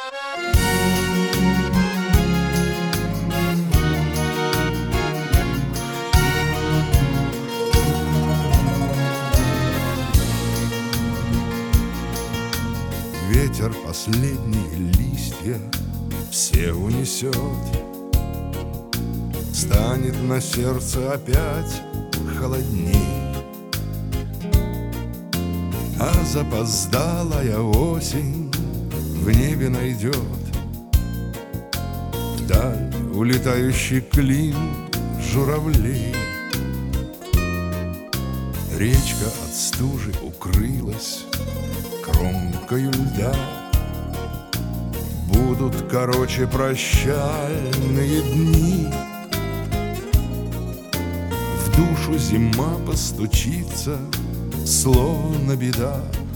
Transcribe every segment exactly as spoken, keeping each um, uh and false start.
Ветер последние листья все унесет, станет на сердце опять холодней, а запоздалая осень в небе найдет вдаль улетающий клин журавлей. Речка от стужи укрылась кромкою льда, будут короче прощальные дни. В душу зима постучится, словно беда.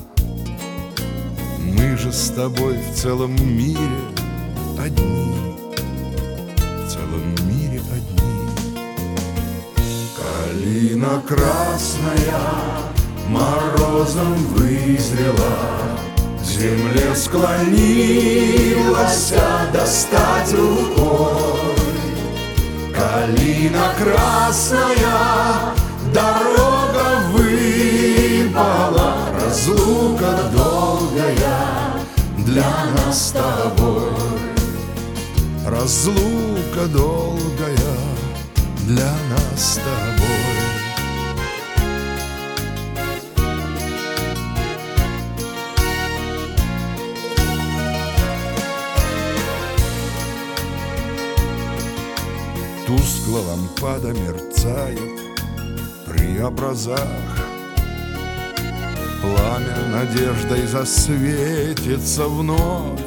Мы же с тобой в целом мире одни, в целом мире одни. Калина красная морозом вызрела, к земле склонилась достать рукой. Калина красная, дорога выпала, разлука долгая для нас с тобой. Разлука долгая для нас с тобой. Тускло лампада мерцает при образах, пламя надеждой засветится вновь.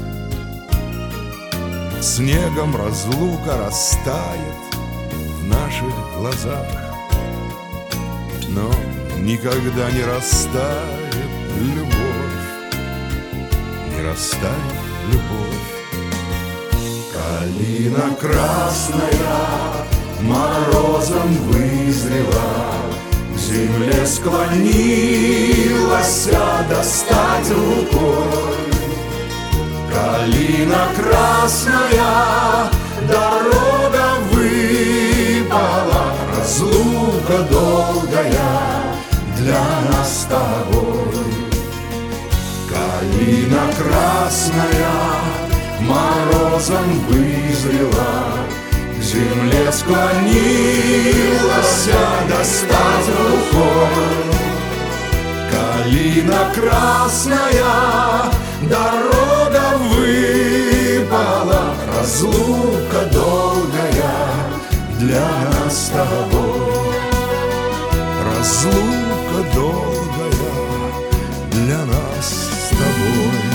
Снегом разлука растает в наших глазах, но никогда не растает любовь, не растает любовь. Калина красная морозом вызрела, к земле склонилась достать рукой. Калина красная, дорога выпала, разлука долгая для нас с тобой. Калина красная морозом вызрела, к земле склонилась достать рукой. Калина красная, дорога выпала, разлука долгая для нас с тобой. Разлука долгая для нас с тобой.